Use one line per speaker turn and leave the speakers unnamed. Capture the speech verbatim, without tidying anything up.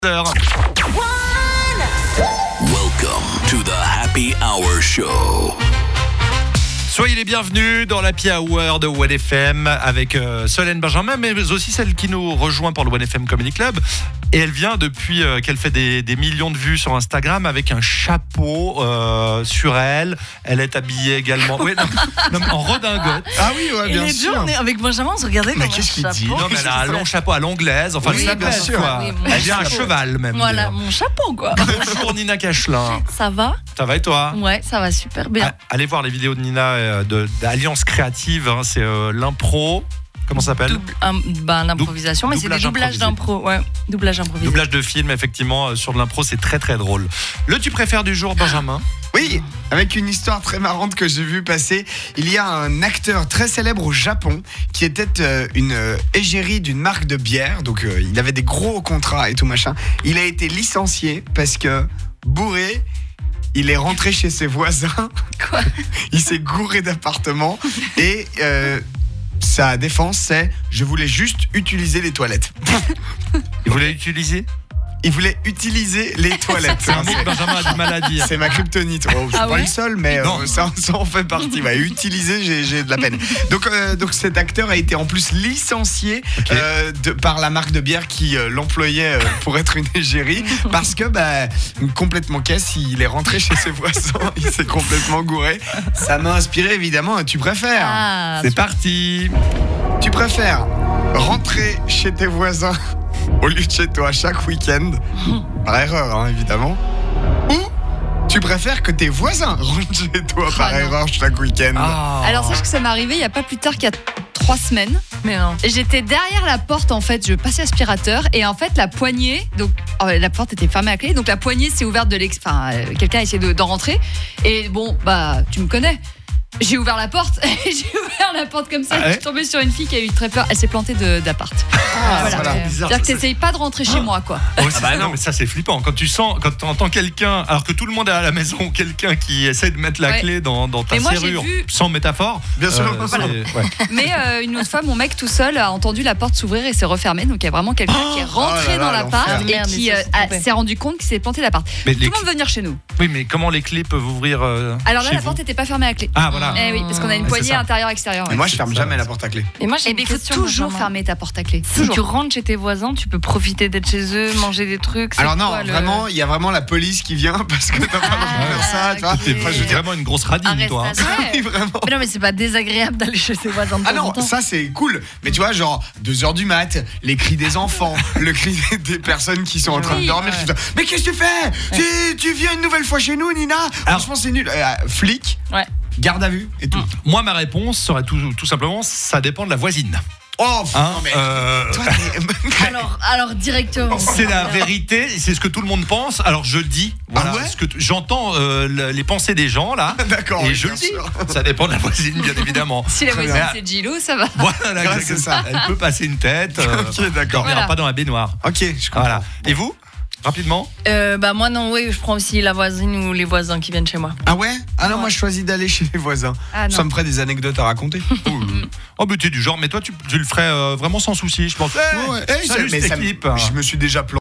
Welcome
to the Happy Hour Show.
Soyez les bienvenus dans l'Happy Hour de One F M avec euh, Solène Benjamin, mais aussi celle qui nous rejoint pour le One F M Comedy Club. Et elle vient depuis euh, qu'elle fait des, des millions de vues sur Instagram avec un chapeau euh, sur elle. Elle est habillée également oui, non, non, en redingote.
Ah oui, ouais,
Et
bien
les
sûr.
deux, on est avec Benjamin, on se regardait
Mais
dans
qu'est-ce qu'il
mon
dit?
chapeau.
Non, mais elle a un long chapeau à l'anglaise. Enfin,
Oui,
ça
bien
passe,
sûr.
quoi.
Oui, mon
Elle vient à
chapeau.
cheval même.
Voilà,
d'ailleurs.
mon chapeau quoi.
Bonjour Nina Cachelin.
Ça va?
Ça va et toi?
Ouais, ça va super bien.
Ah, allez voir les vidéos de Nina euh, de, d'Alliance Créative. Hein, c'est euh, l'impro. Comment ça s'appelle?
Double, un, bah, l'improvisation, mais c'est des
doublage
doublages d'impro. Ouais, doublage improvisé.
Doublage de film, effectivement, euh, sur de l'impro, c'est très très drôle. Le tu préfères du jour, Benjamin?
Oui, avec une histoire très marrante que j'ai vue passer. Il y a un acteur très célèbre au Japon qui était euh, une euh, égérie d'une marque de bière. Donc euh, il avait des gros contrats et tout machin. Il a été licencié parce que bourré, il est rentré chez ses voisins.
Quoi?
Il s'est gouré d'appartements et euh, sa défense c'est je voulais juste utiliser les toilettes.
Il voulait l'utiliser?
Il voulait utiliser les toilettes.
C'est un mot que Benjamin a du mal à dire.
C'est ma kryptonite. Oh, je suis
Ah
pas
ouais
le seul, mais euh,
Non.
ça, ça en fait partie. Ouais, utiliser, j'ai, j'ai de la peine. Donc, euh, donc cet acteur a été en plus licencié
Ok.
euh, de, par la marque de bière qui euh, l'employait euh, pour être une égérie parce que bah, complètement caisse, il est rentré chez ses voisins, il s'est complètement gouré. Ça m'a inspiré évidemment un tu préfères.
Ah,
C'est parti.
Tu préfères rentrer chez tes voisins au lieu de chez toi chaque week-end, par erreur hein, évidemment, ou tu préfères que tes voisins rentrent chez toi par
Ah non.
erreur chaque week-end.
Ah.
Alors sache que ça m'est arrivé il n'y a pas plus tard qu'il y a trois semaines.
mais non.
J'étais derrière la porte en fait, je passais aspirateur et en fait la poignée, donc oh, la porte était fermée à clé, donc la poignée s'est ouverte de l'ex, enfin euh, quelqu'un a essayé de, d'en rentrer et bon bah tu me connais. J'ai ouvert la porte, j'ai ouvert la porte comme ça,
Ah ouais
je suis tombée sur une fille qui a eu très peur, elle s'est plantée de, d'appart.
Ah,
voilà.
voilà.
C'est bizarre,
C'est-à-dire que
ça,
t'essayes pas de rentrer chez moi quoi.
Oh, c'est-
bah
non,
non.
mais ça c'est flippant. Quand tu sens, quand tu entends quelqu'un, alors que tout le monde est à la maison, quelqu'un qui essaie de mettre la
Ouais.
clé dans, dans ta
Mais moi, j'ai
serrure,
vu-
sans métaphore.
Bien sûr.
euh,
Voilà.
c'est- ouais.
Mais euh, une autre fois, mon mec tout seul a entendu la porte s'ouvrir et s'est refermée. Donc il y a vraiment quelqu'un qui est rentré
oh là là,
dans l'appart
l'enfer.
et
Merde,
qui
mais ça,
euh,
c'est
a-
trompé.
s'est rendu compte qu'il s'est planté l'appart.
Mais
Tout
les
le monde veut venir chez nous.
Oui, mais comment les clés peuvent ouvrir euh,
Alors là,
chez
la
vous
porte n'était pas fermée à clé.
Ah voilà.
Eh oui, parce qu'on a une
Ouais, c'est
poignée
ça.
intérieure-extérieure.
Et
Ouais.
moi je ferme
Ça,
jamais
ça.
la porte à clé.
Et moi, j'ai
Eh
une
bien, il faut
question,
toujours
Benjamin.
fermer ta porte à clé.
Si
Toujours.
tu rentres chez tes voisins, tu peux profiter d'être chez eux, manger des trucs. c'est
Alors non,
quoi, le-
vraiment, il y a vraiment la police qui vient parce que t'as pas le droit de faire ça, tu vois.
T'es
Enfin, je veux dire,
vraiment une grosse radine, toi. hein.
Arrestation.
Ouais.
vraiment.
Mais non, mais c'est pas désagréable d'aller chez ses voisins de
Ah
temps en
non,
temps.
ça c'est cool. Mais tu vois, genre deux heures du mat, les cris des enfants, le cri des, des personnes qui sont en train de
Oui,
dormir.
ouais.
qui font, mais qu'est-ce que tu fais tu, tu viens une nouvelle fois chez nous, Nina? Franchement, c'est nul. Euh, flic,
Ouais.
garde à vue et tout.
Moi, ma réponse serait tout, tout simplement, ça dépend de la voisine.
Oh, pff,
Hein,
non, mais
euh,
toi, t'es-
Alors, alors directement.
C'est la vérité, c'est ce que tout le monde pense. Alors je dis, voilà,
Ah ouais
ce que t- j'entends euh, le- les pensées des gens là,
D'accord,
et
oui,
je
bien
le dis.
sûr.
Ça dépend de la voisine, bien évidemment.
Si la
Très
voisine
bien.
c'est Gilo, ça va.
Voilà,
Ouais,
exactement.
c'est ça.
Elle peut passer une tête. euh,
Ok, d'accord.
dormira
Voilà.
pas dans la baignoire.
Ok, je comprends.
Voilà. Et vous, rapidement?
Euh, bah moi non, oui, je prends aussi la voisine ou les voisins qui viennent chez moi.
Ah ouais? Ah non,
Ouais.
moi je choisis d'aller chez les voisins.
Ah non.
Ça me ferait des anecdotes à raconter.
Oh, mais tu es du genre, mais toi, tu, tu le ferais euh, vraiment sans souci, je pense.
Ouais, ouais. Hey,
Salut,
mais
cette
ça me-
équipe.
Je me suis déjà planté.